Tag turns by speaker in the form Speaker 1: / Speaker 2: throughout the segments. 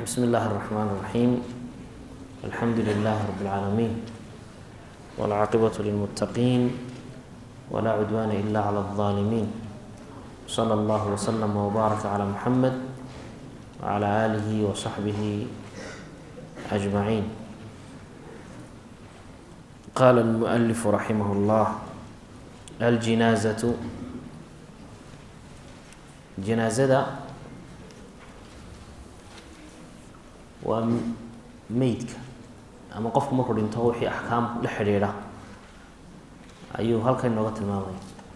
Speaker 1: بسم الله الرحمن الرحيم الحمد لله رب العالمين والعاقبة للمتقين ولا عدوان إلا على الظالمين صلى الله وسلم وبارك على محمد وعلى آله وصحبه أجمعين. قال المؤلف رحمه الله: الجنازة جنازة waa meydka ama qofku markuu dhinto wixii axkaam la xiriira ayuu halkan inooga tilmaamaya.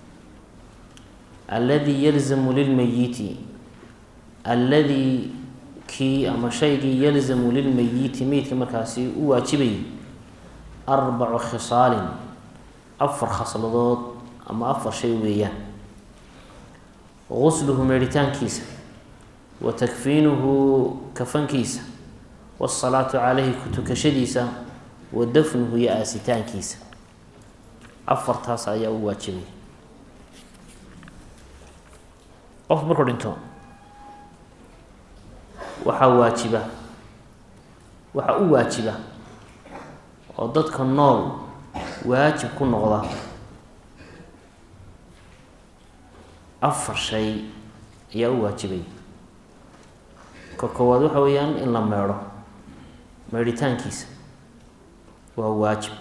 Speaker 1: alladii yalzamu lilmayiti alladii kii ama shaygii yalzamu lilmayiti meydka markaasi u waajibayay arbacu khisaalin afar khasladood ama afar shay weeyaan. gusluhu meedhitaankiisa wa takfiinuhu kafankiisa wالsalaatu calayhi kutukashadiisa wa dafnuhu iyo aasitaankiisa. afartaas ayaa u waajibay. qof markuu dhinto waxaa u waajiba oo dadka nool waajib ku noqda afar shay ayaa u waajibay. ka koowaad waxa weeyaan in la meedho, meedhitaankiisa waa waajib.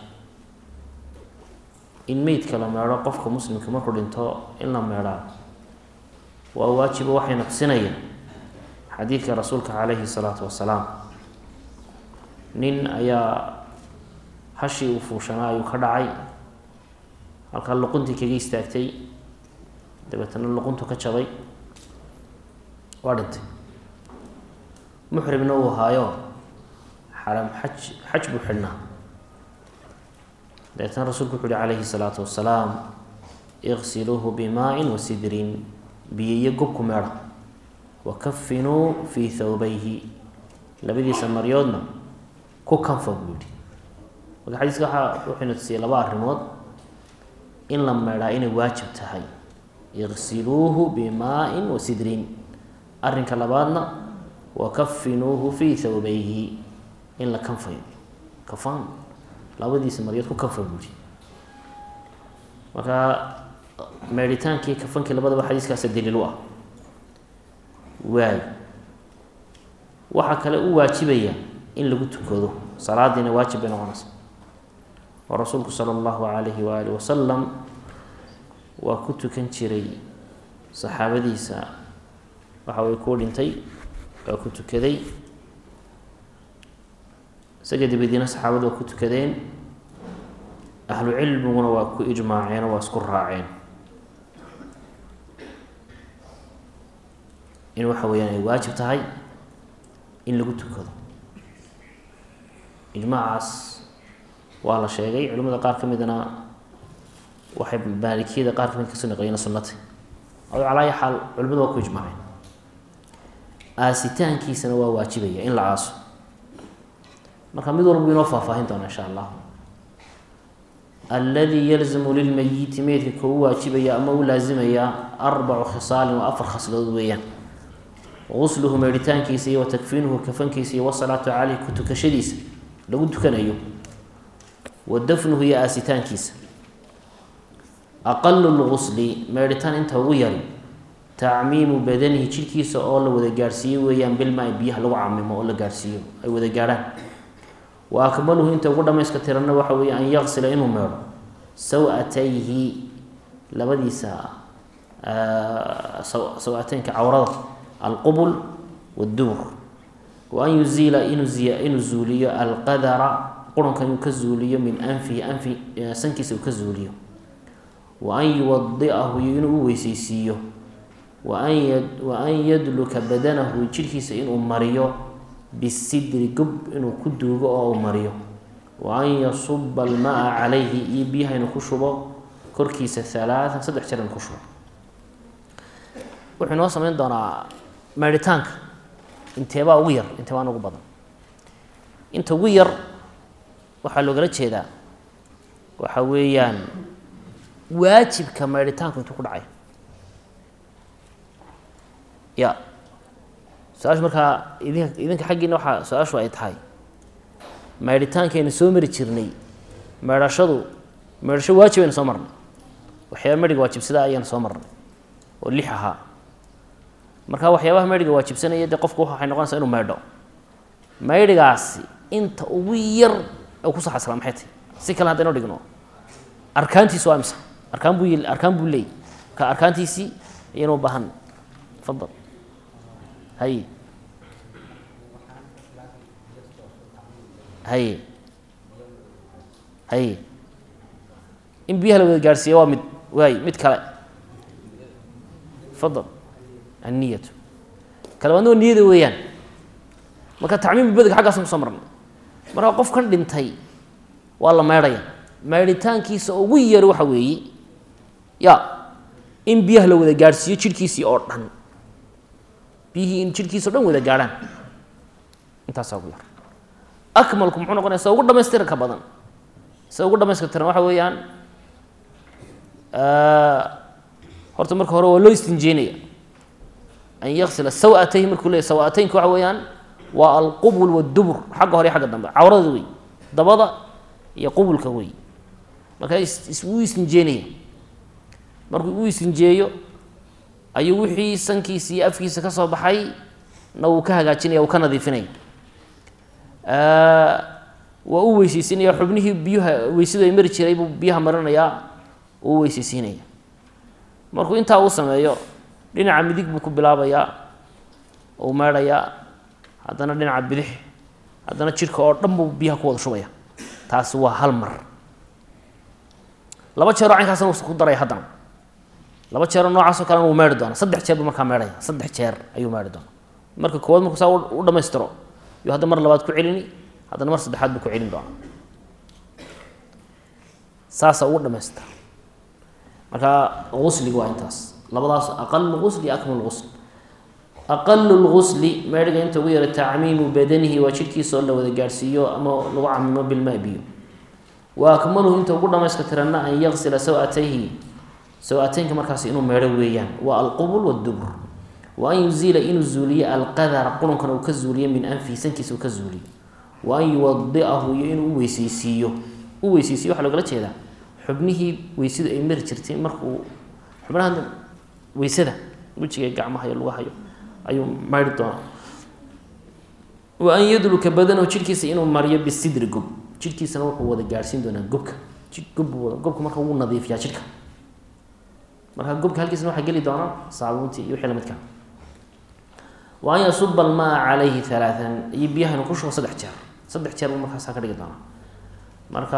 Speaker 1: in meydka la meedho qofka muslimka markuu dhinto in la meedhaa waa waajibo. waxayna tusinayaan xadiidka rasuulka calayhi salaatu wasalaam. nin ayaa hashii uu fuushanaa ayuu ka dhacay, halkaa luquntii kaga istaagtay, dabeetana luquntu ka jabay, waa dhintay. muxrimna uu ahaayo xaram xaj buu xidhnaa. dabeetana rasuulku wuxu uhi calayhi salaatu wasalaam: iqsiluuhu bimaa'in wa sidrin, biyo iyo gob ku meedha, wa kafinuu fii thawbayhi, labadiisa maryoodna ku kanfa buu yihi. marka xadiiska wuxuuna tusiyay laba arrimood: in la meedhaa inay waajib tahay, iqsiluuhu bimaa'in wa sidrin. arrinka labaadna wakafinuuhu fii thawbayhi, in la kanfayo, kafaan labadiisa maryood ku kanfa buuri. marka meedhitaankii kafankii labadaba xadiiskaasa daliil u ah. waay waxaa kale u waajibaya in lagu tukado, salaadiina waajib bay noqonaysa. oo rasuulku sala allahu calayhi waaalih wasalam waa ku tukan jiray saxaabadiisa. waxa way kuu dhintay waa ku tukaday, isaga dabadiina saxaabadu waa ku tukadeen. ahlu cilmiguna waa ku ijmaaceen oo waa isku raaceen in waxa weeyaan ay waajib tahay in lagu tukado. ijmaacaas waa la sheegay. culimada qaar ka midna waxay maalikiyada qaar kamid kasoo naqliyeen sunnata. ado calaa ayi xaal culimadu waa ku ijmaaceen. aasitaankiisana waa waajibaya in la aaso. marka mid walba inoo faahfaahin doona insha allah. alladii yalzamu lilmayiti meydka kau waajibaya ama u laazimaya arbacu khisaalin waa afar khasladood weeyaan. gusluhu meedhitaankiisa iyo wa takfiinuhu kafankiisa iyo wasalaatu caleyh kutukashadiisa lagu tukanayo, wa dafnuhu iyo aasitaankiisa. aqalu lgusli meedhitaan inta ugu yari tacmiimu badanihi jidhkiisa oo la wada gaarhsiiyo weeyaan bilmaa biyaha lagu camimo oo la gaarhsiiyo ay wada gaarhaan. wa akmaluhu inta ugu dhamayska tirana waxa weeye an yaqsila inuu meedho saw-atayhi labadiisa saw-ateynka cawrada, alqubul waddubur. wa an yuziila inuu zuuliyo alqadara qurunka inuu ka zuuliyo min anfihi sankiisa uu ka zuuliyo. wa an yuwadi'ahu iyo inuu u weyseysiiyo. wa an yadluka badanahu jidhkiisa inuu mariyo bisidri gob inuu ku duugo oo uu mariyo. wa an yasuba almaa calayhi iyo biyaha inuu ku shubo korkiisa alaaan 3 jeer inuu ku shubo. wuxuu inoo sameyn doonaa meedhitaanka inteebaa ugu yar inteebaan ugu badan. inta ugu yar waxaa loogala jeedaa waxa weeyaan waajibka meedhitaanku intuu ku dhacay. ya su-aashu markaa idinka xaggiina waxaa su-aashu ay tahay maydhitaankeena soo mari jirnay meedhasho waajib aynu soo marnay waxyaaba medhiga waajibsadaa ayaan soo marnay oo 6 ahaa marka waxyaabaha medhiga waajibsanaya dee qofku waxay noqonaysaa inuu maydho maydhigaasi inta ugu yar oo ku saxasla maxay tahay si kale haddaynu dhigno arkaantiisu waa imisa arkaan buu leeyahy marka arkaantiisii ayaynu u baahan fadal haye in biyaha la wada gaarsiiya waa mid kale fadal anniyatu kale waadna niyada weeyaan marka tacmiim badga xaggaasan kusoo marnay marka qofkan dhintay waa la maydhaya maydhitaankiisa ugu yar waxa weeye ya in biyaha la wada gaarhsiiyo jidhkiisii oo dhan biyihii in jidhkiisa o dhan wada gaadhaan intaasaa ugu yar akmalku muxuu noqonaya sa ugu dhamaystirka badan sa ugu dhamaystirtiran waxa weeyaan horta marka hore waa loo istinjeynaya an yaksila sawatayhi markuu leeyahy sawataynka waxa weeyaan waa alqubul waddubur xagga hore iyo xagga dambe cawrada wey dabada iyo qubulka wey marka wuu istinjeynaya markuu u istinjeeyo ayuu wixii sankiisa iyo afkiisa ka soo baxay na wuu ka hagaajinaya wuu ka nadiifinaya waa u weyseysiinaya xubnihii biyuha weysadu ay mari jiray buu biyaha marinayaa uu weyseysiinaya markuu intaa uu sameeyo dhinaca midig buu ku bilaabayaa uu meedhayaa haddana dhinaca bidix haddana jidhka oo dhan buu biyaha ku wada shubaya taasi waa hal mar 2 jeeroo caynkaasna wuu ku daraya haddana 2 jeeroo noocaasoo kalena wuu meedhi doonaa 3 jeer buu markaa meedhaya 3 jeer ayuu meedhi doonaa marka koowaad markuu saa u dhammaystiro yuu hadda mar labaad ku celini haddana mar saddexaad buu ku celin doonaa saasaa ugu dhamaystira marka gusliga waa intaas labadaas aqalu gusli iyo akmalu gusl aqalu lgusli meedhiga inta ugu yara tacmiimu badanihi waa jidhkiisa oo la wada gaadhsiiyo ama lagu camimo bilmaa biyo wa akmaluhu inta ugu dhamayska tiranna an yaksila sawatayhi sawaataynka markaas inuu meedho weeyaan waa alqubul waddubur wa an yuziila inuu zuuliyo alqadara qurunkana uu ka zuuliyo min anfihi sankiisa uu ka zuuliyo wa an yuwadi'ahu iyo inuu uweyseysiiyo waxaa loogala jeedaa xubnihii weysadu ay mari jirtay markuu xubnaha weysada wejiga gacmaha iyo lugahayo ayuu maydhi doonaa wa an yadluka badanahu jidhkiisa inuu mariyo bisidri gob jidhkiisana wuxuu wada gaadhsiin doonaa gobka gobka marka wuu nadiifiyaa jidhka marka gobka halkiisna waxaa geli doonaa saabuuntii iyo wixii lamidka wa an yasuba almaa calayhi 3 iyo biyahana ku shubo 3 jeer buu markaasaa ka dhigi doonaa marka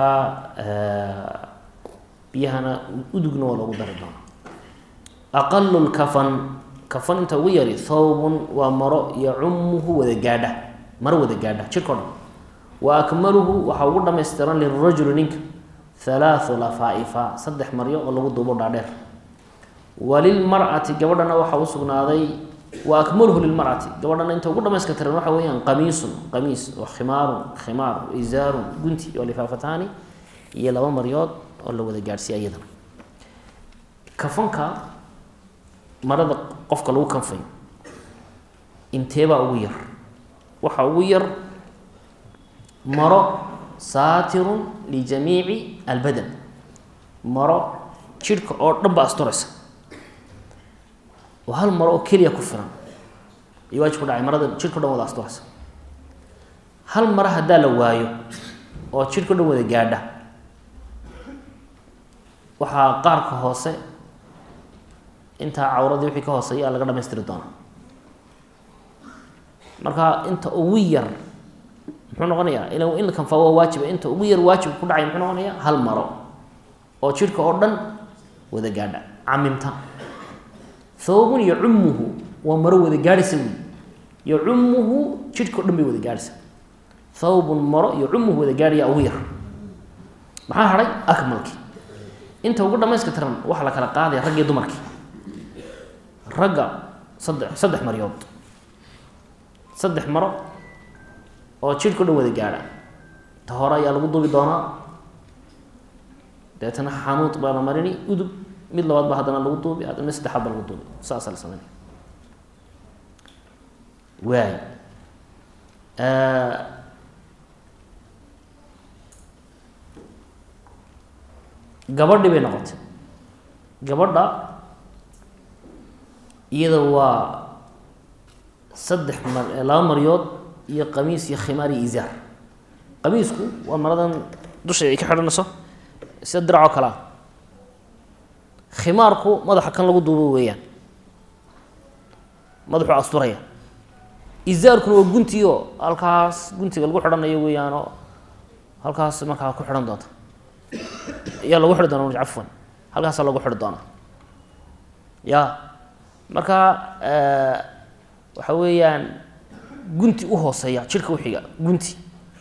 Speaker 1: biyahana udugna waa loogu dari doonaa aqalu lkafan inta ugu yari thawbun waa maro yacumuhu wada gaadha maro wada gaadha jidhko dhan wa akmaluhu waxaa ugu dhamaystiran lirajuli ninka 3 lafaa'ifa 3 maryo oo lagu duubo dhaadheer walilmar'ati gabadhana waxaa u sugnaaday wa akmaluhu lilmar'ati gabadhana inta ugu dhamayska tiran waxa weeyaan qamiis wa khimaar izaarun gunti iyo lifaafataani iyo 2 maryood oo la wada gaadhsiiya iyadana kafanka marada qofka lagu kanfayo inteebaa ugu yar waxaa ugu yar maro saatirun lijamiici albadan maro jidhka oo dhan ba asturaysa oo hal maro oo keliya ku filan iyo waajib ku dhacay marada jidhka o dhan wada asturaysa hal maro haddaa la waayo oo jidhka o dhan wada gaadha waxaa qaarka hoose intaa cawradii wixii ka hooseeya laga dhamaystiri doonaa marka inta ugu yar muxuu noqonayaa in la kanfaa waa waajiba inta ugu yar waajib ku dhacay muxuu noqonayaa hal maro oo jidhka oo dhan wada gaadha camimta thawbun yacumuhu waa maro wada gaadhaysa wey yacumuhu jidhka o dhan bay wada gaadhaysa thawbun maro yacumuhu wada gaadhaya ugu yar maxaa hadhay akmalkii inta ugu dhamayska tiran waxaa la kala qaadaya rag iyo dumarkii ragga 3 maryood 3 maro oo jidhka o dhan wada gaadha ta hore ayaa lagu duubi doonaa deetana xanuud baa la marini udub mid labaad ba haddana lagu duubi haddana mid saddexaad baa lagu duubi saasaa la sameynaya waay gabadhi bay noqotay gabadha iyada waa saddex laba maryood iyo qamiis iyo khimaar iyo izaar qamiisku waa maradan dusha ay ka xidhanayso sida diracoo kale ah khimaarku madaxa kan lagu duubo weeyaan madaxuu asturaya izaarkuna waa guntiyo halkaas guntiga lagu xidhanayo weeyaanoo halkaas markaa ku xidhan doonta ayaa lagu xidhi doona cafwan halkaasaa lagu xidhi doonaa ya marka waxa weeyaan gunti u hooseeya jirka uxiga gunti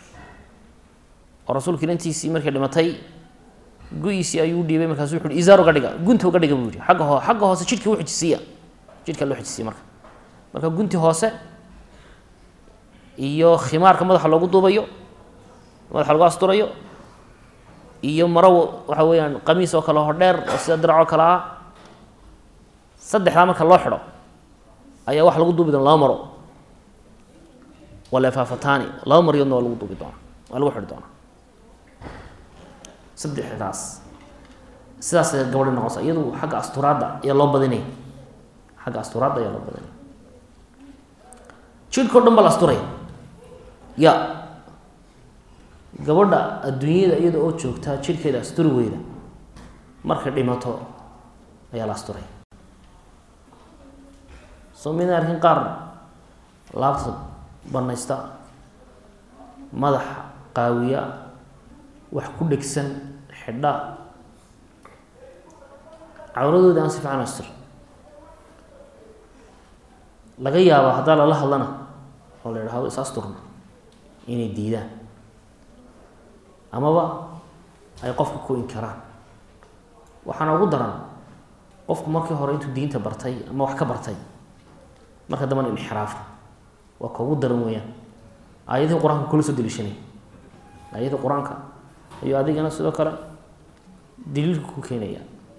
Speaker 1: oo rasuulka ilantiisii markay dhimatay go-iisii ayuu dhiibay markaasu wuxu uhi izaar uga dhiga gunti uga dhiga buu yihi xagga hoose jidhka u xijisiiya jidhka loo xijisiiya marka gunti hoose iyo khimaarka madaxa loogu duubayo madaxa lagu asturayo iyo maro waxa weeyaan qamiis oo kale hodheer oo sida diracoo kale ah saddexdaa marka loo xidho ayaa waxa lagu duubi doona laba maro walefaafataani laba maryoodna waa lagu duubi doonaa waa lagu xidhi doonaa saddexdaas sidaas gabadhi noqonaysa iyadu xagga asturaadda ayaa loo badinaya xagga asturaadda ayaa loo badinaya jidhka o dhan ba la asturaya ya gabadha adduunyada iyada oo joogtaa jidhkeeda asturi weyda markay dhimato ayaa la asturaya soo midna arkin qaar laabta banaysta madaxa qaawiya wax ku dhegsan xidha cawradoodi aan si fiican astur laga yaaba haddaa lala hadlana oo la idhahdo is asturna inay diidaan amaba ay qofka ku inkaraan waxaana ugu daran qofku markii hore intuu diinta bartay ama wax ka bartay marka dambana inxiraafa waa ka ugu daran weeyaan aayadihii qur-aanka kula soo deliishanay aayadii qur-aanka ayuu adigana sidoo kale daliilka ku keenaya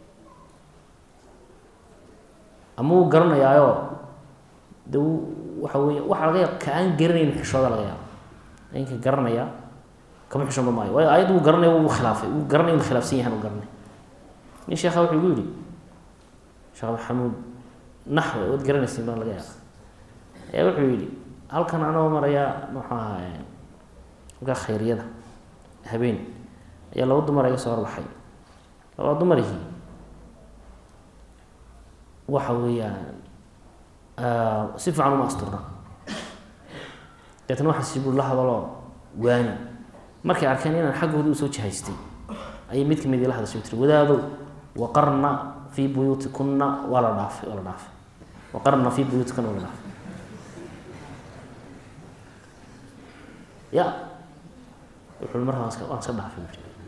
Speaker 1: ama wuu garanayaayoo de waxa weya waxaa laga yaaba ka aan garanayn xishooda laga yaaba ninka garanaya kama xishoonba maayo waayo aayadda wuu garanaya wuu khilaafay wuu garanay inu khilaafsan yahan u garanay nin sheekha wuxuu igu yihi sheekh maxamuud naxwe waad garanaysin baan laga yaaba ayaa wuxuu yihi halkan anoo maraya muxuu ahaay halkaa khayriyada habeen ayaa laba dumar iga soo horbaxay labada dumarihii waxa weeyaan si fiican uma asturna deetna waxaa sibuu la hadaloo waani markay arkeen inaan xaggooda usoo jihaystay ayay mid kamid la hadashay tiri wadaadow waqarna fii buyuutikuna waa la dhaafay waqarna fii buyuutikuna waa la dhaafay ya wuxuu markaa waan iska dhaafay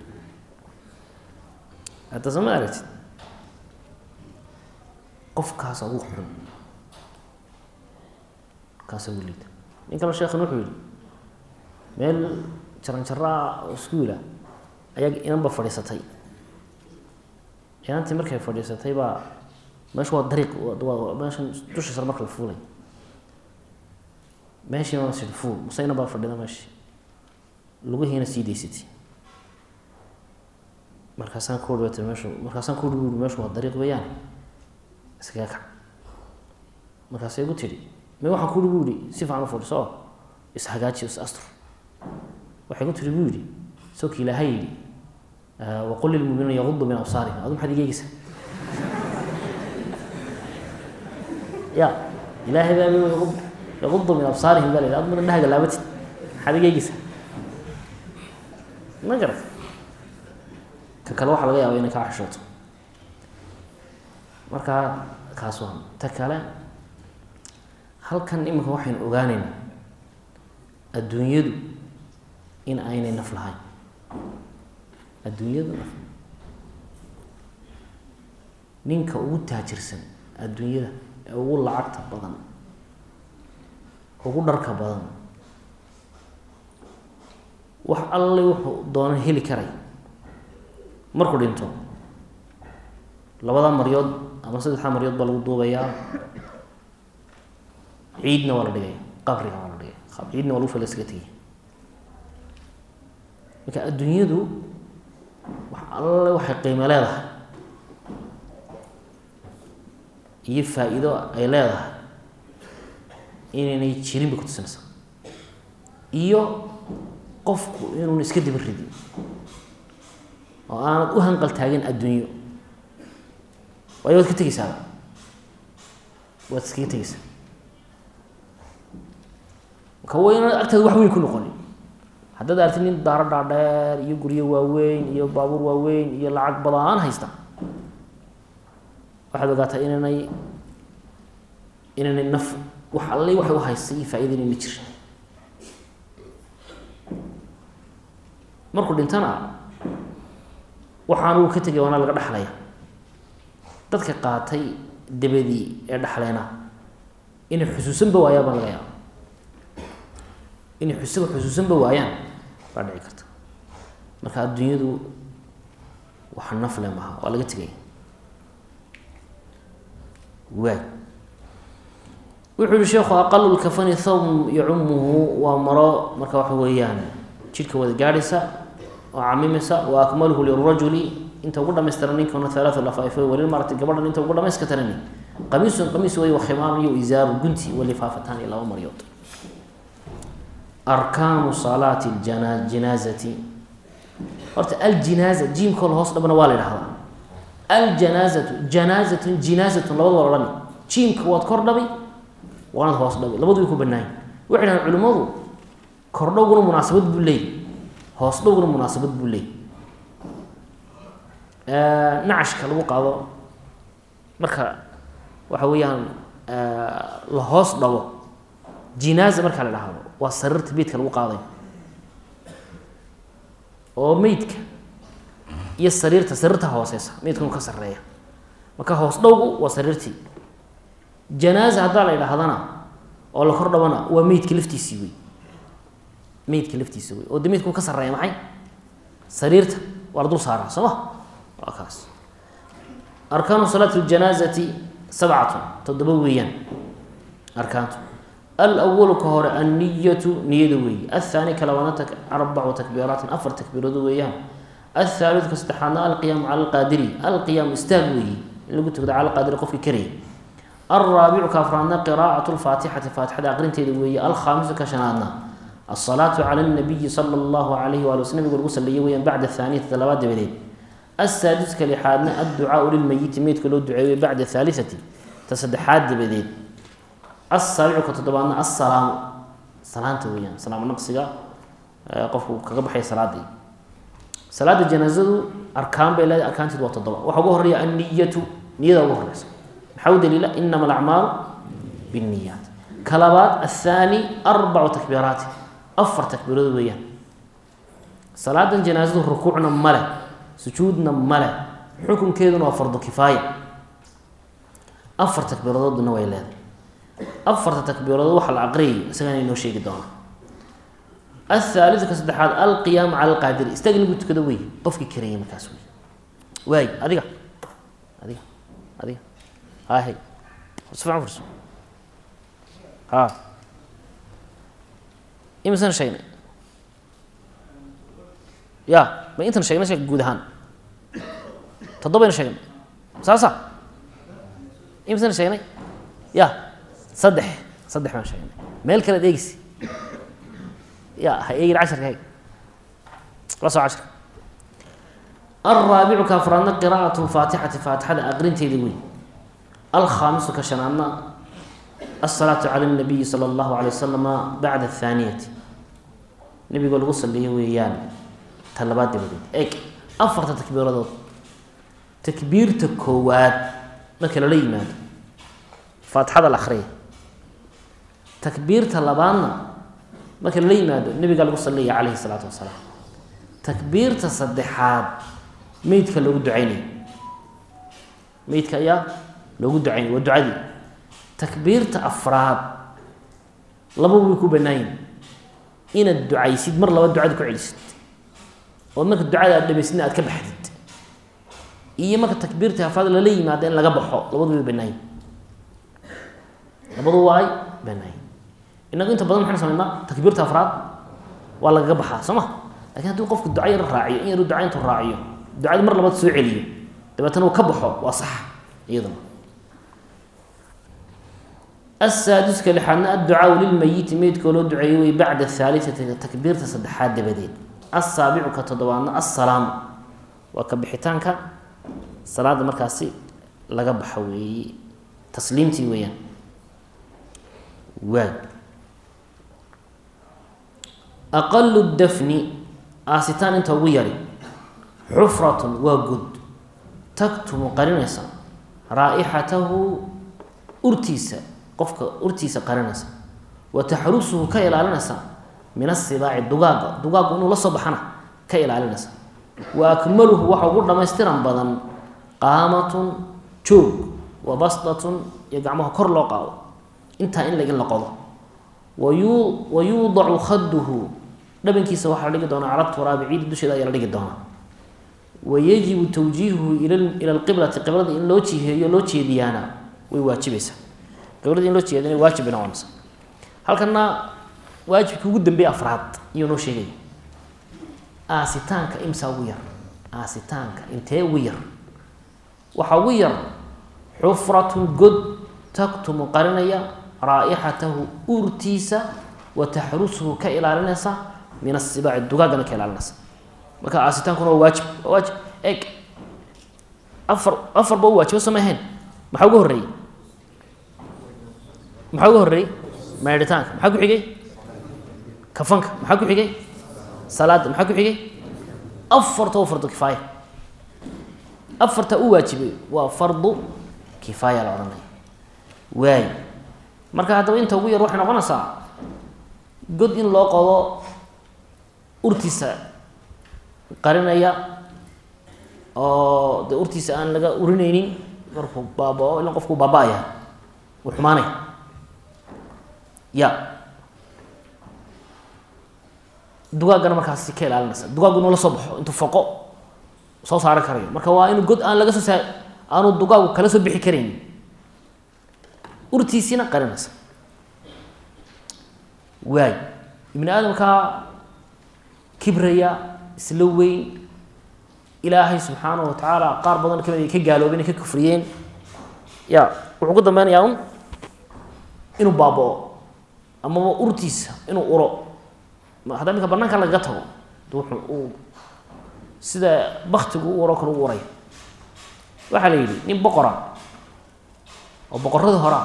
Speaker 1: hadda sama aragtid qofkaas ugu xun kaasa ugu liita nin kale sheekhan wuxuu yihi meel jaranjaraa iskuula ayaa inanba fadhiisatay inantii markay fadhiisatay baa meesha waa dariiq meeshan dusha sare marka la fuulay meeshii ma sii fuul mase inan baa fadhida meeshii lugihiina sii daysatay markaasaan ku urwata meeshu markaasaan ku urwuri meeshu waa dariiq weeyaan iskaga kac markaasay igu tidhi me waxaan ku ugu yihi si fiican u fadhiso oo ishagaaji is astur waxay ku tidhi buu yidhi soki ilaahay yidhi waqul lilmu'miniina yagudu min absaarihim adu maxaad igeegeysaa ya ilaahay baa yagudu min absaarihim baa la yidhi adu madan dhahaga laabatid maxaad igeegeysaa ma garat ka kale waxaa laga yaaba inay kaa xishooto marka kaas waa ta kale halkan iminka waxaynu ogaanayna adduunyadu in aynay naf lahayn adduunyadu naf ninka ugu taajirsan adduunyada ee ugu lacagta badan ugu dharka badan wax alle wuxuu doonan heli karay markuu dhinto labada maryood ama saddexda maryood baa lagu duubayaa ciidna waa la dhigaya قبرك ولا رجع خبيرنا ولو فلسكتي لكن الدنيا دو الله وحي قيمة لها يفائدة أي لها إنني تشيرين بكت سنسا إيو قفكو إنو نسكدي بالردي وأنا أهنقل تاجين الدنيا وأيوة كتجيس هذا وتسكيتيس كوينا أكتر واحد يكون قولي حتى دارتني دار دار يجري وين يبابور وين يلعب بضان هيستا واحد قالت إنني النف وحلي واحد هيسي فايدني متر مركو دينتنا waxaan ka tagay wana laga dhaxlaya dadka qaatay dabadii ee dhaxleena in xusuusan ba waaya baan laga yaabaa in xusuusan ba waayaan baa dhici karta marka adduunyadu waxa nafle maaha waa laga tagay wuxuu sheekhu aqallu al-kafani thawm ya'umuhu wa mara marka waxa weeyaan jidka wada gaadhaysa وعميمسا وأكمله للرجل أنت وقدر مسترنين كنا ثلاثة لفائف وللمرأة قبل أنت وقدر مسكترني قميص وخمار وإزار جنتي واللفافتان إلى مريض أركان صلاة الجنازة قلت الجنازة جيم كل هوس لبنا والد هذا جنازة لو وراني جيم كوات كردبي وانا هوس لبي لبدو يكون بالناين وإحنا العلماء كردوا مناسبة بالليل hoos dhowna munaasabad buu leeyahay nacashka lagu qaado marka waxa weeyaan la hoos dhawo jinaaza marka la dhaho waa sariirta beedka lagu qaaday oo meydka iyo sariirta hooseysa meydku ka sareeya marka hoos dhowgu waa sariirtii janaaza hadaa la yiraahdana oo la kor dhawna waa meydka laftiisii weey meydka laftiisa way oo meydku ka sareeyo maxay sariirta waa dul saaraa soo waa kaas arkaanu salaati aljanazati sab'atu tadawwiyan arkaantu al-awwal kahor an-niyyatu niyyadu way athani kalawanataka arba'u takbiraat afar takbiradu weeyaan الثالث كاستحانا القيام على القادر القيام استاغوي اللي قلت على القادر قف كري الرابع كافرانا قراءة الفاتحة فاتحة أقرنتي دوي الخامس كشنانا الصلاة على النبي صلى الله عليه وآله وسلم يقول غسل ليويا بعد الثانية ثلاث دبلين السادس كالحادنا الدعاء للميت ميت كله الدعاء بعد الثالثة تصدحات دبلين السابع كتطبعنا السلام سلام تويا سلام النقصية قفوا كقبحي صلاة دي صلاة الجنازة أركان بلا أركان تدوى تضبع وحقوه الرياء النية نية وهرس محاول دليل إنما الأعمال بالنيات كلابات الثاني 4 تكبيرات أفر تكبيرات وياه صلاة الجنازة ركوعنا ملا سجودنا ملا حكم كيدنا وفرض كفاية أفر تكبيرات دون ويلاد أفر تكبيرات وحل عقري سجاني إنه شيء قدامه الثالث كسدحات القيام على القادر استقل قلت كده وي قفك كريم كاسوي واي هذه هاي اسمع فرصه ها إمسان شيء يا ما أنت شيء جودهان تضبين شيء صح إمسان شيء يا صدح ما شيء مالك لا ديكسي يا هي 10 هيك راسه 10 الرابع كفرنا قراءة فاتحة أقرنتي لوي الخامس كشنانا الصلاة على النبي صلى الله عليه وسلم بعد الثانية النبي يقول غسل لي ويان طلبات دي بدي ايك افرت تكبيرات تكبيرة كوات مثل لي ماد فاتحة الأخرية تكبيرة لبانا مثل لي ماد النبي قال غسل لي عليه الصلاة والسلام تكبيرة الصدحات ميتك لو دعيني ميتك يا لو دعيني ودعي تكبيرة أفراد لبو يكون بناين إن الدعاء يسيد مر لو الدعاء كعلست ومنك الدعاء اللي بيسنا أتكب حدد إيه مك تكبيرة أفراد للي ما دين لقبحه لبو بناين لبو واي بناين inagu inta badan maxaan sameynaa takbiirta afraad waa lagaga baxaa soo ma laakiin hadduu qofku duco yar raaciyo in yar duco intuu raaciyo ducada mar labaad soo celiyo dabeetana uu ka baxo waa sax iyaduna السادس كالحنا الدعاء للميت ميت كولو دعيوي بعد الثالثة تكبيرة صدحات دبدين السابع كتضوانا السلام وكبحتانك صلاة مركاسي لقب حوي تسليمتي ويا أقل الدفن آستان انت ويري حفرة وقد تكتم قرنسا رائحته أرتيسا qofka urtiisa qaranaysa wa tahrusuhu ka ilaalinaysa min as-sibaa'i dugaag inuu la soo baxana ka ilaalinaysa wa akmaluhu waxa ugu dhameystiran badan qaamatun joog wa basdatun iyo gacmaha kor loo qaado inta in laga laqado wa yuuda'u khadduhu dhabankiisa waxa la dhigi doonaa ala turaabi ciid dusheeda ayaa la dhigi doonaa wa yajibu tawjiihuhu ila al-qiblati qiblada in loo jiheeyo loo jeediyana way waajibaysaa gabadha in loo jeedinay waajib noqonaysa halkana waajibka ugu dambeeyay afraad iyo noo sheegay aasitaanka imsa ugu yar aasitaanka intee ugu yar waxa ugu yar xufratun god taktumu qarinaya raa'ihatahu urtiisa wa tahrusuhu ka ilaalinaysa min as-sibaa'i dugaagana ka ilaalinaysa marka aasitaankuna waa waajib eeg afar baa waajib sameeyeen maxaa ugu horeeyay maxaa ugu horeeyay maydhitaanka maxaa ku xigay kafanka maxaa ku xigay salaada maxaa ku xigay afarta fardu kifaaya afarta u waajibay waa fardu kifaaya la oranay waay marka hadaba inta ugu yar waxay noqonaysaa god in loo qodo urtiisa qarinaya oo de urtiisa aan laga urinaynin markuu baabao ilaa qofku baabaaya uu xumaanay ya dugaagana markaas ka ilaalinaysa dugaagu inuu la soo baxo intuu foqo soo saaran karayo marka waa inuu god aan laga soo aanu dugaagu kala soo bixi karayn urtiisina qarinaysa waay ibn aadamka kibraya isla weyn ilaahay subxaanahu wa tacaala qaar badan kamid ka gaaloobeen ka kufriyeen ya wuxuu ku dambaynayaa inuu baaboo ama urtiisa inuu uro hadda minka banaanka laga tago wuxuu sida baktigu u uro kale u uray waxa la yiri nin boqora oo boqorada hore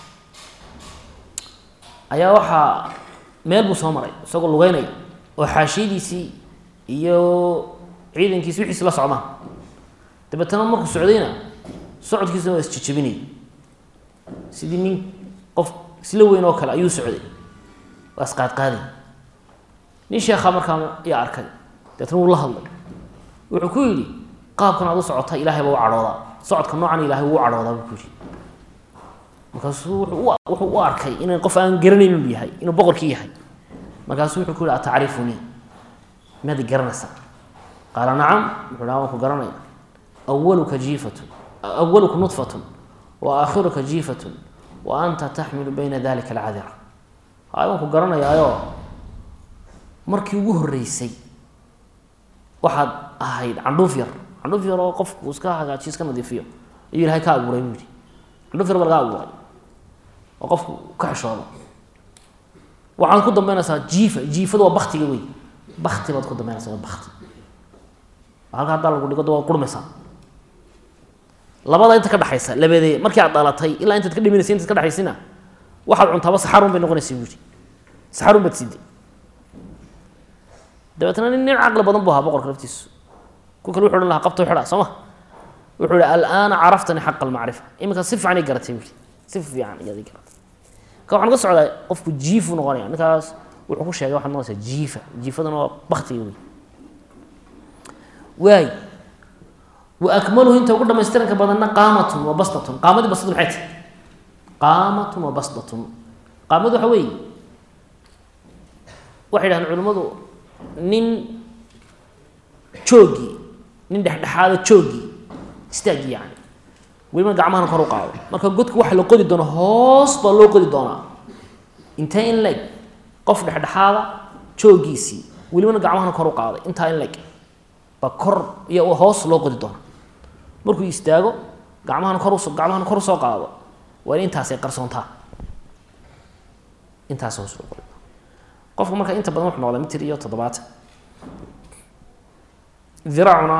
Speaker 1: ayaa waxa meel buu soo maray isagoo lugeynay oo xaashidiisii iyo ciidankiisii wixii la socdaan dabeetana markuu socdayna socodkiisa waa isjijibinay sidii nin qof isla weyn oo kale ayuu socday waa isqaadqaaday nin sheekha markaa yaa arkay dabeetana wuu la hadlay wuxuu ku yidhi qaabkan aad u socota ilaahay baa u cadhoodaa socodka noocan ilaahay wuu cadhoodaa buu ku yidhi markaasuu wuxuu u arkay inaan qof aan garanayn inuu yahay inuu boqorkii yahay markaasuu wuxuu ku yidhi atacrifunii miyaad garanaysaa qaala nacam wuxuu dhaha waan ku garanaya awaluka jiifatun awaluka nudfatun wa aakhiruka jiifatun wa anta taxmilu bayna dalika alcadira hay waan ku garanayaayoo markii ugu horreysay waxaad ahayd candhuuf yar oo qofku iska hagaajiyo iska nadiifiyo ayuu ilahay ka abuuray buu yidhi candhuuf yar baa laga abuuray oo qofku ka xishoodo waxaad ku dambeynaysaa jiifadu waa baktiga wey bakti baad ku dambeynaysaa waa bakti halka haddaa lagu dhigo waa qurmaysaa labada inta ka dhaxaysa labadee markii aad dhalatay ilaa intaad ka dhimanaysa intaad ka dhaxaysina waxaad cuntaaba saxarun bay noqonaysaa buu yidhi saxarun baad siday dabeetana nin caqli badan buu ahaa boqorka laftiisu ku kale wuxuu odhan lahaa qabto xidha soo ma wuxuu yihi al'aana caraftani xaqa almacrifa iminka si fiican ay garatay buu yidhi si fiican iyaad garatay ka waxaan ka socdaa qofku jiifu noqonaya ninkaas wuxuu ku sheegay waxaad noqonaysaa jiifadana waa baktiga wey waay wa akmaluhu inta ugu dhamaystiranka badanna qaamatun wa basdatun qaamadii basdatu maxay tahay qaamatun wa basdatun qaamadu waxa weeye waxay yidhahdeen culimmadu nin joogii nin dhexdhexaada joogii istaagi yani weliba gacmahana kor u qaado marka godka waxa la qodi doona hoos baa loo qodi doonaa inta in leg qof dhexdhexaada joogiisii welibana gacmahan kor u qaaday inta in leg ba kor iyo hoos loo qodi doona markuu istaago gacmahan kor u soo qaado waa intaas ay qarsoontaa intaas hoos loo qodi qofka marka inta badan wuxuu noqdaa mitir iyo 7 dhiraacuna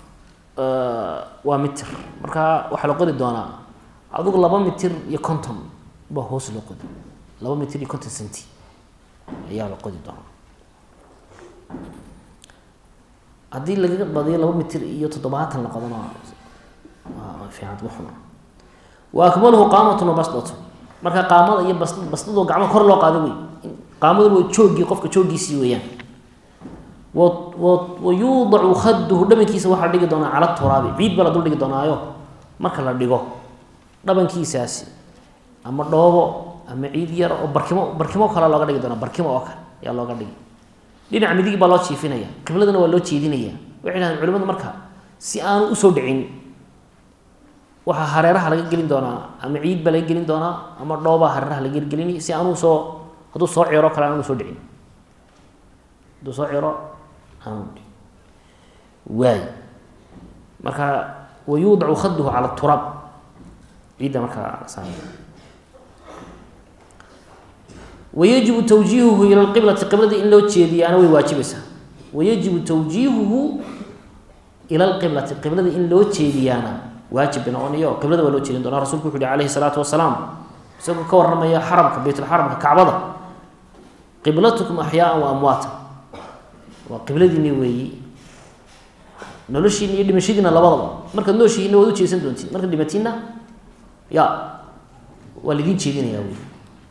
Speaker 1: waa mitir marka waxa la qodi doonaa adigu 2 mitir iyo 50 ba hoos loo qodi 2 mitir iyo 50 senti ayaa la qodi doonaa haddii laga badiyo 2 mitir iyo 70 la qodana waa fiican wuxuu wa akmaluhu qaamatun wa basdatun marka qaamada iyo basdadu gacmo kor loo qaado way qaamadu way joogi qofka joogiisii weeyaan wa yuudhu khadduhu dhabankiisa waxa dhigi doona cala turaabi ciid bala dul dhigi doonaayo marka la dhigo dhabankiisaasi ama dhoobo ama ciid yar oo barkimo kala looga dhigi doona barkimo oo kale yaa looga dhigi dhinac midig baa loo jiifinaya qibladana waa loo jeedinaya waxay yiraahdeen culimadu marka si aan u soo dhicin waxa hareeraha laga gelin doonaa ama ciid baa laga gelin doonaa ama dhooba hareeraha laga gelin si aan u soo haduu soo ciiro kala aan u soo dhicin haduu soo ciiro aan waay marka wayuudhu khadduhu ala turab ciida marka saaran ويجب توجيهه إلى القبلة قبلة إن لو تشيدي أنا ويواجبسها ويجب توجيهه إلى القبلة قبلة إن لو تشيدي أنا واجب بنوني يو قبلة ولو تشيدي دون رسولك عليه الصلاة والسلام سوف كور رمى يا حرم بيت الحرم كعبة قبلتكم أحياء وأمواتا وقبلة نوي نلوشي اللي مشيدنا لبضل مركز نلوشي إنه ودو تشيسن دونتي مركز اللي متينا يا والذين تشيدين يا وي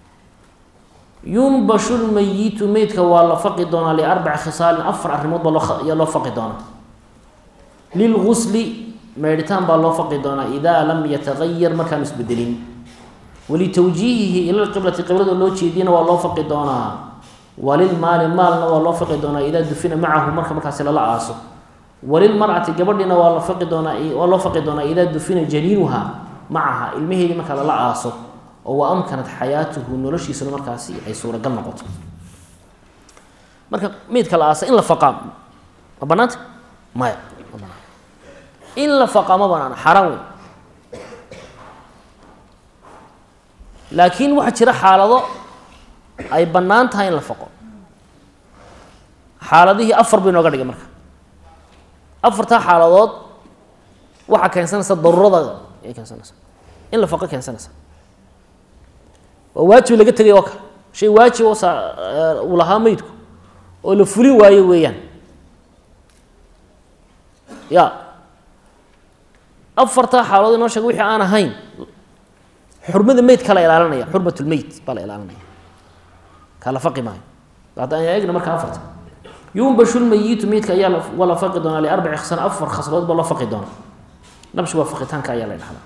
Speaker 1: ينبش الميت ميتك ولا فقدنا ل4 خصال 4 arrimood ba loo faqi doona للغسل ميرتان ba loo faqi doona إذا لم يتغير مكان isbedelin ولتوجيهه إلى القبلة قبلة loo jeedina waa loo faqi doona وللمال مالنا waa loo faqi doona إذا دفن معه markaas la aaso وللمرأة gabadhina waa loo faqi doona إذا دفن جنينها معها ilmaheedii marka la aaso oo amkanat hayatuhu noloshiisa markaasi ay suura gal noqoto marka mid kala aasa in la faqam banaat ma in la faqam banaan haram laakiin waxa jira xaalado ay banaan tahay in la faqo xaaladihii 4 bay nooga dhigay marka 4ta xaaladood waxa keensanaysa daruurada ay keensanaysa in la faqo keensanaysa واجب laga tagay oo kale shay waajib oo lahaa meydku oo la fulin waayo weeyaan ya afarta xaalad inoo sheeg wixii aan ahayn xurmada meyd kala ilaalinaya xurmatul meyd bala ilaalinaya kala faqi maayo baad aan eegna marka afarta yumbashul meeyit meydka ayaa wala faqi doona li 4 khasana 4 khasrood bala faqi doona nabshu waa faqitaanka ayaa la dhaxlaa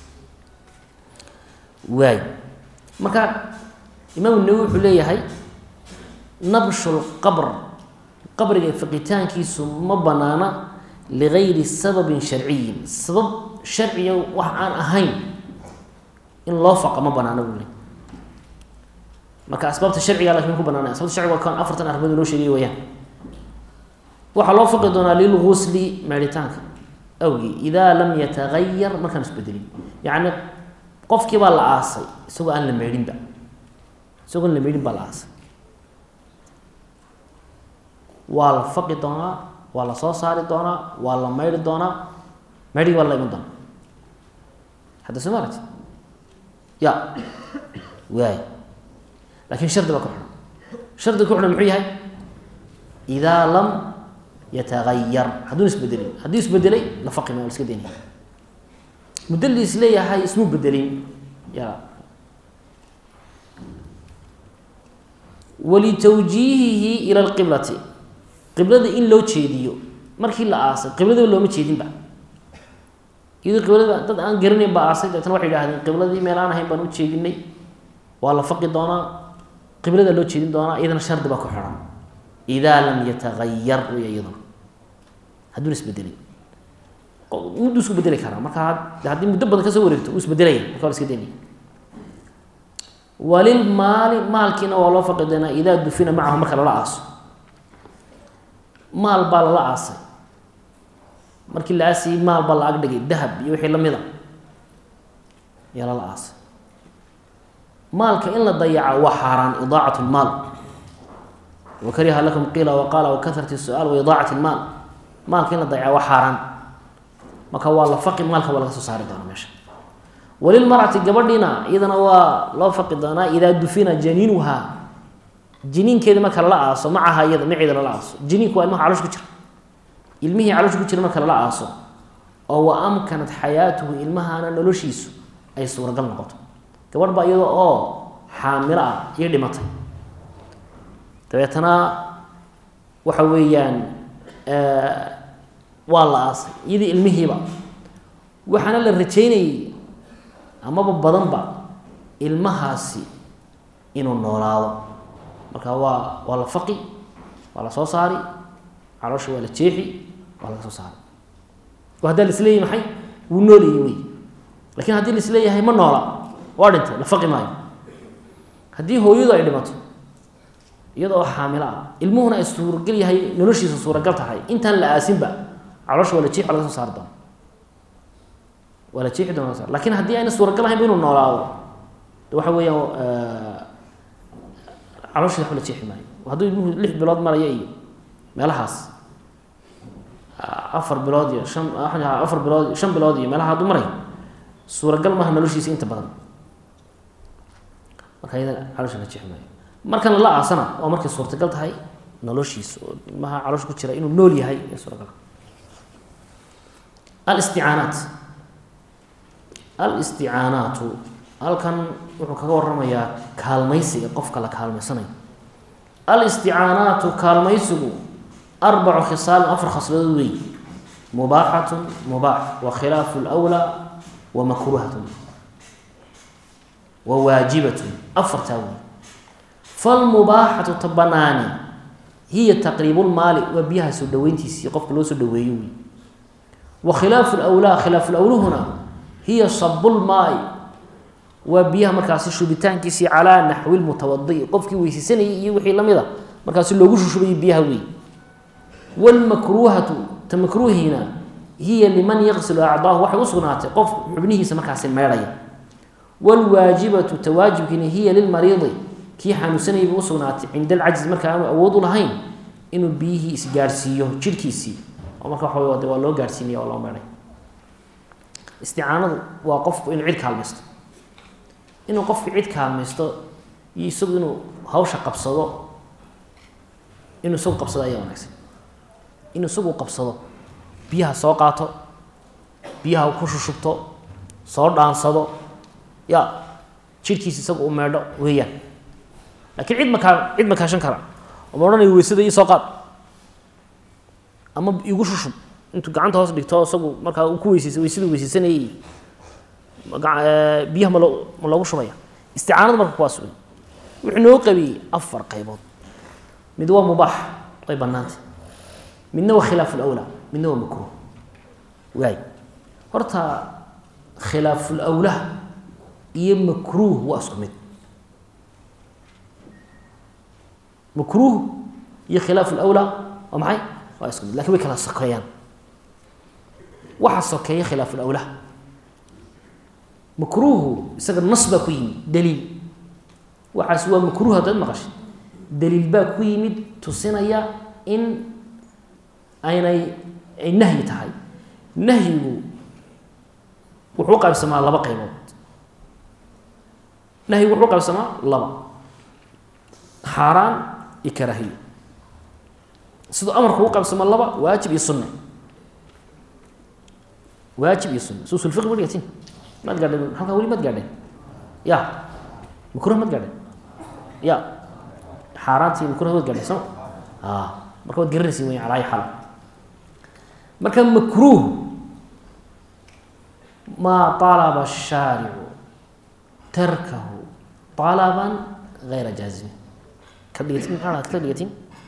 Speaker 1: waay marka imaam an-Nawawi wuxuu leeyahay nabshul qabr qabriga faqitaankiisu ma banaana ligayri sababin sharciy sabab sharci wax aan ahayn in loo faqa ma banaana buu leeyahay marka asbaabta sharciga laakiin ku banaana asbaabta sharciga kan 4 arrimood loo sheegay weeyaan waxa loo faqi doonaa lil ghusli maaritaanka awgi idha lam yataghayyar markan isbedelin yaani qofkii baa la aasay isagoo aan la meedin baa la aasay waa la faqi doonaa waa la soo saari doonaa waa la meedhi doonaa meedhi waa la iman doonaa hadda soo maaragti ya waay laakiin shardi baa ku xidhan shardi ku xidhan muxuu yahay idaa lam yataghayyar hadduu isbedelin haddii isbedelay la faqi maayo iska daynaya مدلس ليه هاي اسمه بدلين يا ولتوجيهه إلى القبلة قبلة إن لو تشيديو مركي لا عاصي قبلة لو ما تشيدين بقى إذا قبلة تد أن قرني بعاصي تنوح إلى هذه قبلة دي ميلان هاي بنو تشيديني ولا فقد دونا قبلة لو تشيدين دونا إذا الشرط بقى حرام إذا لم يتغير ويأيضا هدول اسبدلين muddo isku bedeli karaa marka hadii muddo badan ka soo wareegto isbedelay marka iska deeni وللمال مالكنا والله فقدنا إذا دفن معه مركا لا عاص مال بال لا عاص مركي لا عاسي مال بال أقدق الذهب يوحي لميضا يلا لا عاص مالك إن لا ضيع وحرام إضاعة المال وكره لكم قيل وقال وكثرة السؤال وإضاعة المال مالك إن لا ضيع وحرام ما كان والله فقد مالك ولا صار دون ماشي وللمرأة قبلنا إذا هو لا فقدنا إذا دفن جنينها جنين كذا ما كان لا عاص معها يد معي لا عاص جنين كوا المها علوش كتير المها علوش كتير ما كان لا عاص أو أمكنت حياته المها أنا نلوشيس أي صورة قلنا قط قبل بقى يدو حاملة يدي مطي تبعتنا وحويان والله أصل يدي المهي بقى وحنا للرجيني أما بدن بقى المهاسي إنه نولاده marka waa la faqi waa la soo saari caloosha waa la jeexi waa la soo saari wada la isleeyahay maxay wuu nooleeyay laakiin hadii la isleeyahay ma noola waa dhintay la faqi maayo hadii hooyadu ay dhimato iyadoo xaamil ah ilmuhuna ay suuragal yahay noloshiisa suuragal tahay intaan la aasinba caloosha waa la jeexi waa la soo saari doona waa la jeexi doona laakiin hadii ayna suuragal ahayn inuu noolaado waxa weeyaan عروش يحول تيحي معي وهذول يمه لح بلاد مريئي مالهاس أفر بلادي شم أفر بلادي شم بلادي مالها هذول مري صورة قل ما هنلوش يسين تبغى وكذا عروش يحول تيحي معي مركن الله عصنا ومركن صورة قلت هاي نلوش يس ما عروش كنت شرا إنه نولي هاي صورة قل الاستعانات halkan wuxuu kaga waramayaa kaalmaysiga qofka la kaalmaysanay al-isti'aanatu kaalmaysigu arbacu khisal afar khaslad weey mubaahatun mubah wa khilafu al-awla wa makruhatun wa wajibatun afartawi fal mubahatu tabanani hiya taqribul mali wa biha soo dhaweyntiisi qofka loo soo dhaweeyo wa khilafu al-awla khilafu al-awla huna hiya sabbul ma'i وبيها مركز شوبيتان كيسي على نحو المتوضي قفكي ويسيسني وحي لميدا مركز لوغو شوبي بيها وي والمكروهه تمكروه هنا هي لمن يغسل اعضاءه وحي وسغناته قف ابنه سمكاس ميرايا والواجبه تواجب هي للمريض كي حنسني وسغناته عند العجز مركا اود لهين انه بيه اسغارسيو جيركيسي او مركا خو waa loo gaarsiinaya oo loo maray isti'aanadu waa qofku in cid kaalmaysto inuu qofku cid kaalmaysto isagu inuu hawsha qabsado inuu soo qabsado ayaa wanaagsan inuu soo qabsado biyaha soo qaato biyaha ku shushubto soo dhaansado ya jirkiisa isagu u meedho weeyaan laakiin cid ma kaashan kara oo oranay weysada ii soo qaad ama igu shushub intuu gacanta hoos dhigto isagu marka uu ku weysayso weysada weysaysanayay biyaha ma loogu shubaya isticaanada marka kuwaas wey wuxuu noo qabiyey afar qaybood mid waa mubaax way bannaantay midna waa khilaafu lawlaa midna waa makruuh waay horta khilaafu lawlaa iyo makruuh waa isku mid makruuh iyo khilaafu lawlaa waa maxay waa isku mid laakiin way kala sokeeyaan waxa sokeeya khilaafu lawlaa مكروه يسقط نصب كويم دليل وحسوا مكروه هذا المقاش دليل با كويم تصنيا إن أين النهي تهاي نهي وحوق بسماء الله بقى يموت نهي وحوق بسماء الله حرام يكرهي صد أمر حوق بسماء الله واجب يصنع واجب يصنع سوس الفقه واليتيم ما تقعدين حقا ولي ما تقعدين يا مكروه ما تقعدين يا حاراتي مكروه ما تقعدين سمع مكروه تقرسي وين على أي حال مكان مكروه ما طالب الشارع تركه طلبا غير جازم كليتين على كليتين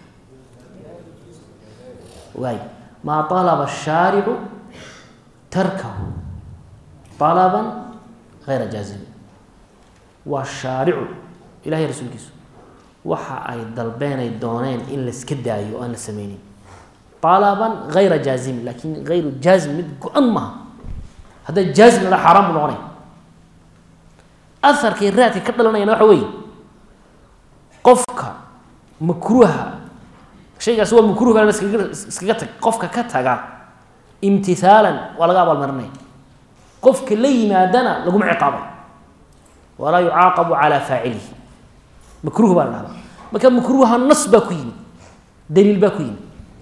Speaker 1: واي ما طالب الشارع تركه طلبا غير جازم والشارع ilaahay rasuulkiisu waxa ay dalbeenay dooneen in la iska daayo aan la sameynin talaban ghayra jaazim laakin ghayru jaazim mid go-an maaha hadday jaazim la xaaraan buu noqonaya aharkii raadka ka dhalanayana waxa weeye qofka makruuha shaygaas waa makruuh baa iskaga tag qofka ka taga imtithaalan waa laga abaalmarinaya qofka la yimaadana laguma ciqaabay walaa yucaaqabu calaa faacilihi makruuh baa la dhahdaa marka makruuha nas baa ku yimid daliil baa ku yimid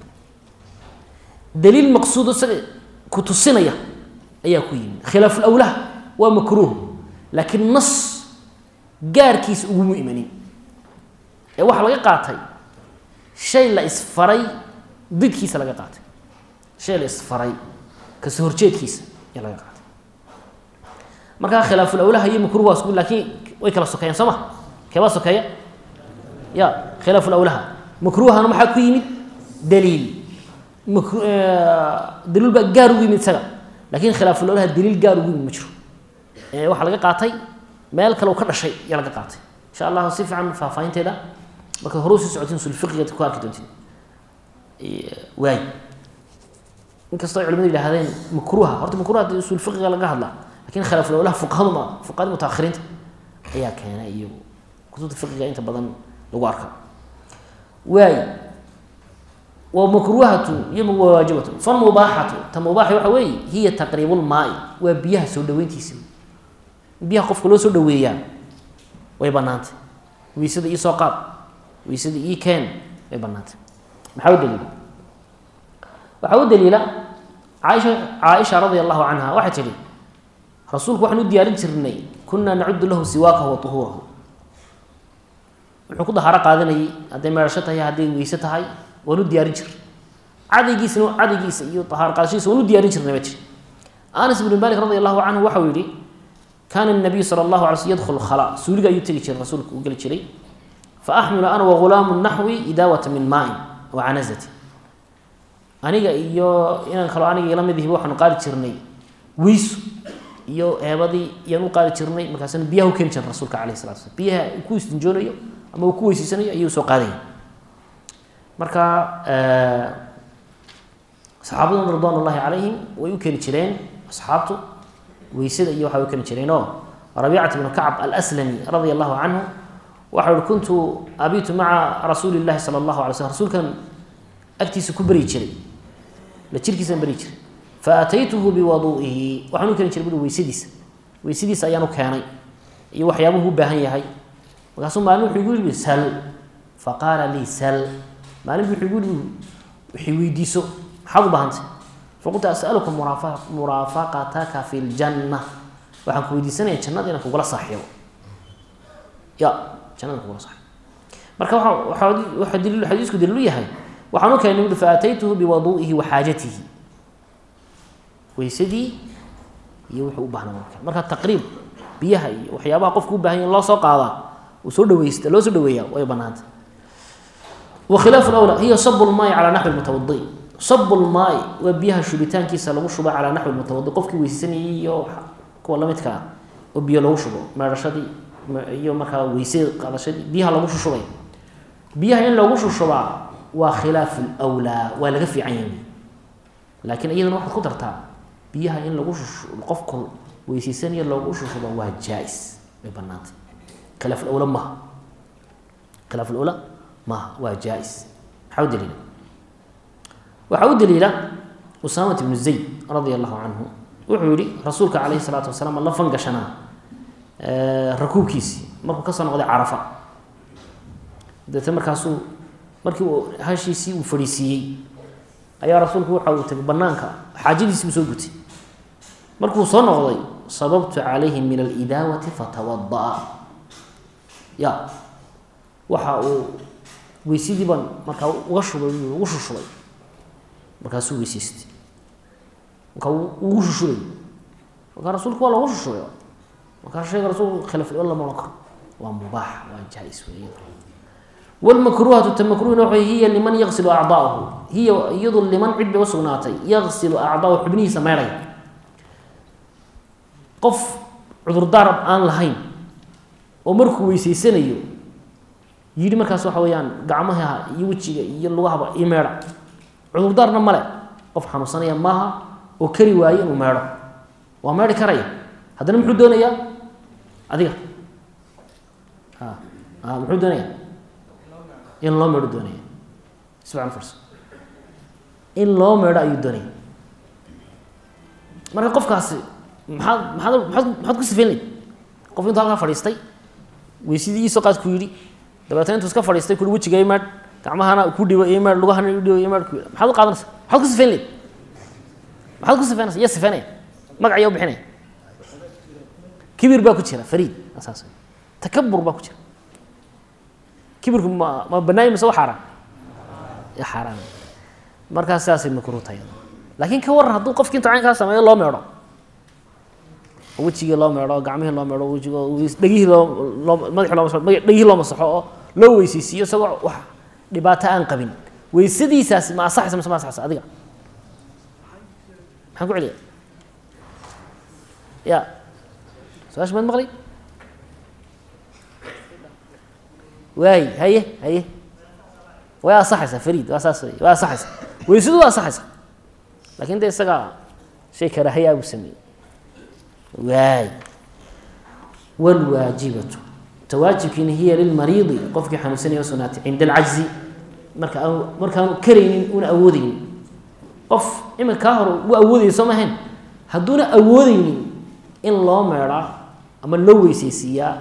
Speaker 1: daliil maqsuud isaga ku tusinaya ayaa ku yimid khilaaf alawlaha waa makruuh laakiin nas gaarkiisa uguma imanin ee waxaa laga qaatay shay la isfaray didkiisa laga qaatay shay la isfaray kasoo horjeedkiisa ayaa laga qaatay markaa khilaaf alawlaha iyo makruuh waa isku laakiin way kala sokeeyaan soo ma keebaa sokeeya ya khilaaf alawlaha makruuhana maxaa ku yimid daliil daliil baa gaar ugu yimid isaga laakiin khilaaf alawlaha daliil gaar ugu yimid ma jiro waxaa laga qaatay meel kale oo ka dhashay ayaa laga qaatay insha allah si fiican faahfaahinteeda marka hore usii socotiin usul fiqiga ku arki doontiin waay inkastoo ay culimadu yidhaahdeen makruuha horta makruuha haddii usul fiqiga laga hadlaa lakin khilaaf alawlaha fuqahada mutaakhiriinta ayaa keena iyo kutubta fiqiga inta badan lagu arka waay wa makruuhatu iyo waajibatu fan mubaaxatu ta mubaaxi waxa weeye hiya taqriibul maa'i waa biyaha soo dhaweyntiisa biyaha qofka loo soo dhaweeyaa way banaantay weysada ii soo qaad weysada ii keen way banaantay maxaa u daliila waxaa u daliila caaisha radia allahu canha waxay tidhi rasuulku waxaan u diyaarin jirnay kunaa nacudu lahu siwaakahu wa tuhuurahu wuxuu ku dahaaro qaadanayay hadday meerasho tahay hadday weyse tahay waan u diyaarin jirnay cadaygiisa iyo dahaaro qaadashadiisa waan u diyaarin jirnay ma jir anas ibnu malik radi allahu canhu waxau yihi kaana nabiyu sala allahu alay slm yadkhulu khala suuliga ayuu tegi jiray rasuulku u geli jiray faaxmilu ana wagulaamu naxwi idaawata min maain wa canazati aniga iyo inaan kaloo aniga ila mid ihiba waxaanu qaadi jirnay weyso iyo eebadii iyaan u qaadi jirnay markaasna biyaha u keeni jirnay rasuulka alayh salatu slam biyaha uu ku istinjoonayo ama uu ku weysiisanayo ayuu soo qaadaya marka saxaabaduna ridwan ullahi calayhim way u keeni jireen asxaabtu weysada iyo waxay u keeni jireenoo rabiicat bnu kacb alslami radia allahu canhu waxa uhi kuntu abitu maca rasuuli llahi sala allahu alay slm rasuulkan agtiisa ku beryi jiray la jirkiisaan beryi jiray faataytuhu biwaduu'ihi waxaan u keeni jiray bui weysadiisa ayaan u keenay iyo waxyaabuhu u baahan yahay markaasuu maalin wuxuu igu yihi sal faqaala lii sal maalin bu wuxuu igu yihi wixii weydiiso maxaad u baahantay faqultu as'aluka muraafaqataka fi ljanna waxaan ku weydiisanaya jannada inaan kugula saaxiibo ya jannada kugula saaxiibo marka waxaa xadiisku daliil u yahay waxaan u keenay bui faataytuhu biwaduu'ihi wa xaajatihi weysadii iyo wuxuu u baahnaa marka taqriib biyaha iyo waxyaabaha qofku u baahan yahy in loo soo qaadaa uu soo dhaweysta loo soo dhaweeyaa way banaanta wa khilaafu alawla hiya sabu lmaayi calaa naxwi lmutawadi sabu lmaayi waa biyaha shubitaankiisa lagu shuba calaa naxwi lmutawadi qofkii weysaysanayay iyo kuwa lamidka ah oo biyo lagu shubo meedhashadii iyo markaa weyse qaadashadii biyaha lagu shushubay biyaha in lagu shushubaa waa khilaafu lwlaa waa laga fiican yahay laakiin iyadana waxaad ku dartaa biyaha in lagu qofka weysaysanaya loogu shushuba waa jaa-is way banaantay khilaaf alawla maha khilaaf alawla maha waa jaa-is maxaa u daliila waxaa u daliila usaamat ibnu zayd radia allahu canhu wuxuu yihi rasuulka calayhi salaatu wasalaam la fangashanaa rakuubkiisii markuu kasoo noqday carafa deetna markaasuu markii hashiisii uu fadhiisiiyey ayaa rasuulku waxa uu tagay banaanka xaajadiisii buu soo gutay markuu soo noqday sababtu calayhi min alidaawati fatawada'a ya waxa uu weysadii baan markaa uga shubay ugu shushubay markaasuu weysaystay markaa ugu shushubay markaa rasuulku waa loogu shushubay markaa sheega rasuulku khilaaf lama ohan karo waa mubaax waa jaa-is weeyada wlmakruuhatu ta makruhna waxa hiya liman yagsilu acdaahu hiya iyadu liman cid bay usugnaatay yagsilu acdaahu xubnihiisa meedhay qof cudurdaar aan lahayn oo markuu weysaysanayo yidhi markaas waxa weeyaan gacmaha iyo wejiga iyo lugahaba ii meedha cudurdaarna male qof xanuunsanaya maaha oo kari waaye inuu meedho waa meedhi karaya haddana muxuu doonayaa adiga muxuu doonayaa in loo meedho doonaya isfican fursa in loo meedho ayuu doonaya marka qofkaasi maxaad ku sifayn layd qof intuu halkaa fadhiistay weysidii iisoo qaad ku yidhi dabeetna intuu iska fadhiistay kuli wejiga imaadh gacmahana ku dhibo imaadh lugahana u dhibo imaadh ku maxaad u qaadanaysa maxaad ku sifayn layd maxaad ku sifaynaysa yaa sifaynaya magac yaa u bixinaya kibir baa ku jira fariid asaas takabur baa ku jira kibirku ma banaay mise waa xaaraan ya xaaraan markaas sidaasay makruuh tahay laakiin ka waran hadduu qofkii intuu caynkaa sameeyo loo meedho wejigii loo meedho gacmihii loo meedho wejiga dhegihii madaxii loo masaxo oo loo weysaysiiyo isagoo wax dhibaato aan qabin weysadiisaasi ma asaxaysa mise ma asaxaysa adiga maxaan ku celiya ya su-aasha maad maqli waay haye way asaxaysaa fariid waa saas wey waa asaxaysa weysadu waa asaxaysa lakin de isaga shay karaahiyaa buu sameeyey waay wاlwaajibatu tawaajibkiina hiya lilmariidi qofkii xanuunsanaya sugnaatay cinda alcajzi markaanu karaynin una awoodeynin qof iminka kaa hor u awoodaya soo mahayn hadduuna awoodeynin in loo meedhaa ama loo weysaysiiyaa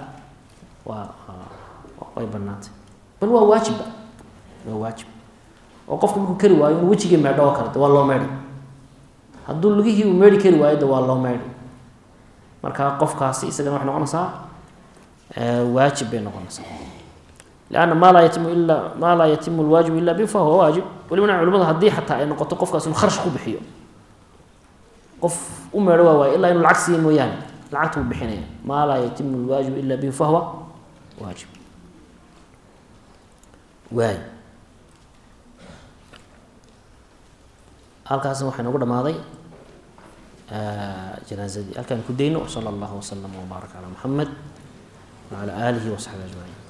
Speaker 1: way banaantay bal waa waajibba waa waajib oo qofka markuu kari waayo inuu wejigii meedho oo kale de waa loo meedhi hadduu lugihii uu meedhi kari waayo de waa loo meedhi marka qofkaasi isagana waxay noqonaysaa waajib bay noqonaysaa lanna maa laa yatimu lwaajibu ila bi fahuwa waajib walibana culimadu haddii xataa ay noqoto qofkaas inuu kharash ku bixiyo qof u meedho waa waaye ilaa inuu lacag siiya mooyaane lacagta uu bixinaya maa laa yatimu lwaajibu ila bihi fahuwa waajib waay halkaasna waxaa noogu dhamaaday janaazadii halkaan ku dayno sala allahu wasalam wbaarak calaa muxamed wacalaa aalihi wasaxbi ajmaciin